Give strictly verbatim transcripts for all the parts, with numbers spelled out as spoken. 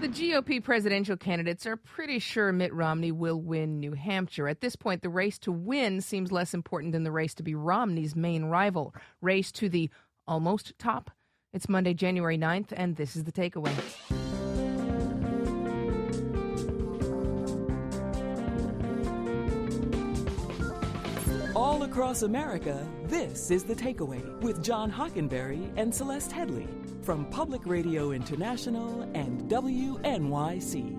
The G O P presidential candidates are pretty sure Mitt Romney will win New Hampshire. At this point, the race to win seems less important than the race to be Romney's main rival. Race to the almost top. It's Monday, January ninth, and this is The Takeaway. All across America, this is The Takeaway with John Hockenberry and Celeste Headley from Public Radio International and W N Y C.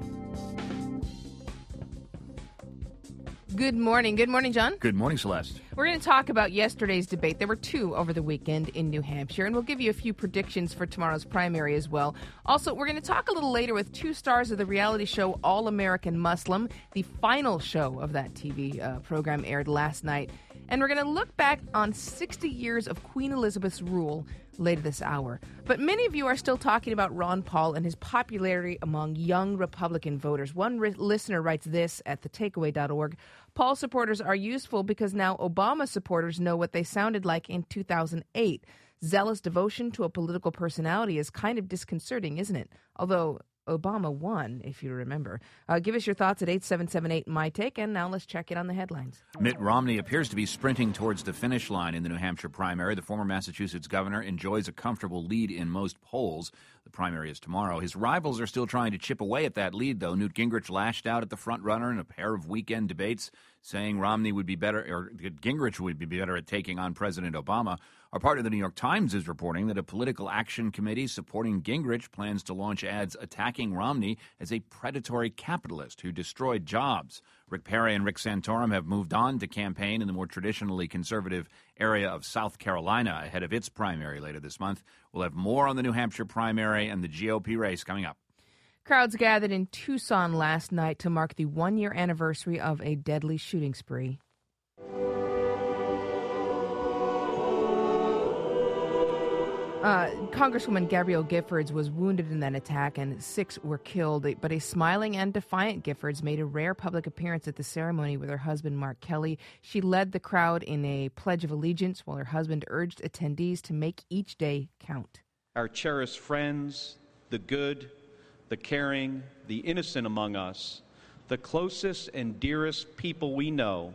Good morning. Good morning, John. Good morning, Celeste. We're going to talk about yesterday's debate. There were two over the weekend in New Hampshire, and we'll give you a few predictions for tomorrow's primary as well. Also, we're going to talk a little later with two stars of the reality show All American Muslim. The final show of that T V uh, program aired last night. And we're going to look back on sixty years of Queen Elizabeth's rule later this hour. But many of you are still talking about Ron Paul and his popularity among young Republican voters. One ri- listener writes this at the takeaway dot org. Paul supporters are useful because now Obama supporters know what they sounded like in two thousand eight. Zealous devotion to a political personality is kind of disconcerting, isn't it? Although Obama won, if you remember. Uh, give us your thoughts at eight seven seven eight, M Y Take, and now let's check in on the headlines. Mitt Romney appears to be sprinting towards the finish line in the New Hampshire primary. The former Massachusetts governor enjoys a comfortable lead in most polls. The primary is tomorrow. His rivals are still trying to chip away at that lead, though. Newt Gingrich lashed out at the front runner in a pair of weekend debates, saying Romney would be better, or Gingrich would be better at taking on President Obama. Our partner, the New York Times, is reporting that a political action committee supporting Gingrich plans to launch ads attacking Romney as a predatory capitalist who destroyed jobs. Rick Perry and Rick Santorum have moved on to campaign in the more traditionally conservative area of South Carolina ahead of its primary later this month. We'll have more on the New Hampshire primary and the G O P race coming up. Crowds gathered in Tucson last night to mark the one-year anniversary of a deadly shooting spree. Uh, Congresswoman Gabrielle Giffords was wounded in that attack and six were killed, but a smiling and defiant Giffords made a rare public appearance at the ceremony with her husband, Mark Kelly. She led the crowd in a Pledge of Allegiance while her husband urged attendees to make each day count. Our cherished friends, the good, the caring, the innocent among us, the closest and dearest people we know,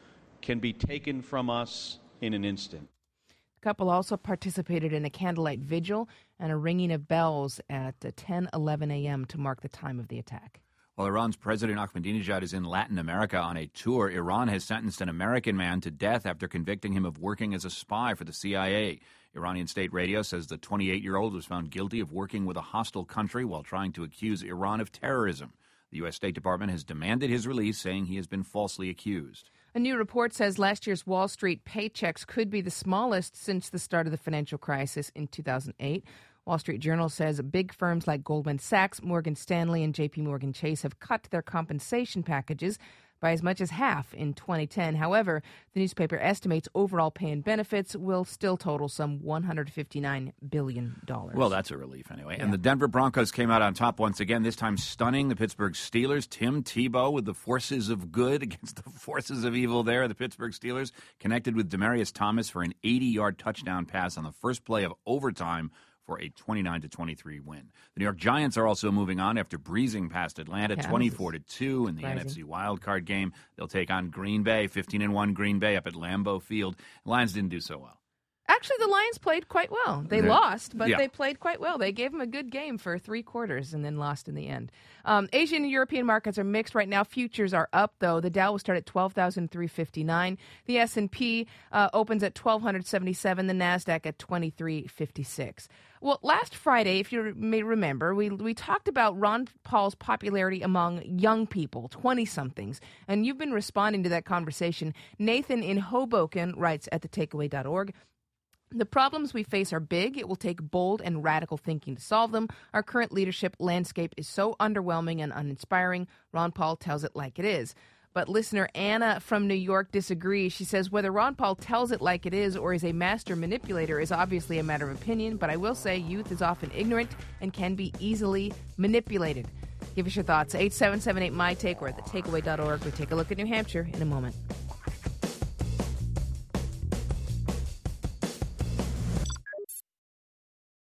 can be taken from us in an instant. The couple also participated in a candlelight vigil and a ringing of bells at ten eleven a.m. to mark the time of the attack. While Iran's President Ahmadinejad is in Latin America on a tour, Iran has sentenced an American man to death after convicting him of working as a spy for the C I A. Iranian state radio says the twenty-eight-year-old was found guilty of working with a hostile country while trying to accuse Iran of terrorism. The U S. State Department has demanded his release, saying he has been falsely accused. A new report says last year's Wall Street paychecks could be the smallest since the start of the financial crisis in two thousand eight. Wall Street Journal says big firms like Goldman Sachs, Morgan Stanley, and J P Morgan Chase have cut their compensation packages by as much as half in twenty ten. However, the newspaper estimates overall pay and benefits will still total some one hundred fifty-nine billion dollars. Well, that's a relief anyway. Yeah. And the Denver Broncos came out on top once again, this time stunning the Pittsburgh Steelers. Tim Tebow with the forces of good against the forces of evil there. The Pittsburgh Steelers connected with Demaryius Thomas for an eighty-yard touchdown pass on the first play of overtime for a twenty-nine to twenty-three win. The New York Giants are also moving on after breezing past Atlanta Kansas. twenty-four to two in the Rising. N F C wildcard game. They'll take on Green Bay, fifteen and one Green Bay up at Lambeau Field. Lions didn't do so well. Actually, the Lions played quite well. They They're, lost, but yeah. they played quite well. They gave them a good game for three quarters and then lost in the end. Um, Asian and European markets are mixed right now. Futures are up, though. The Dow will start at twelve thousand three hundred fifty-nine. The S and P uh, opens at twelve seventy-seven. The NASDAQ at twenty-three fifty-six. Well, last Friday, if you may remember, we we talked about Ron Paul's popularity among young people, twenty-somethings, and you've been responding to that conversation. Nathan in Hoboken writes at the takeaway dot org, the problems we face are big. It will take bold and radical thinking to solve them. Our current leadership landscape is so underwhelming and uninspiring. Ron Paul tells it like it is. But listener Anna from New York disagrees. She says whether Ron Paul tells it like it is or is a master manipulator is obviously a matter of opinion, but I will say youth is often ignorant and can be easily manipulated. Give us your thoughts. eight seven seven eight, M Y Take or at the takeaway dot org. We take a look at New Hampshire in a moment.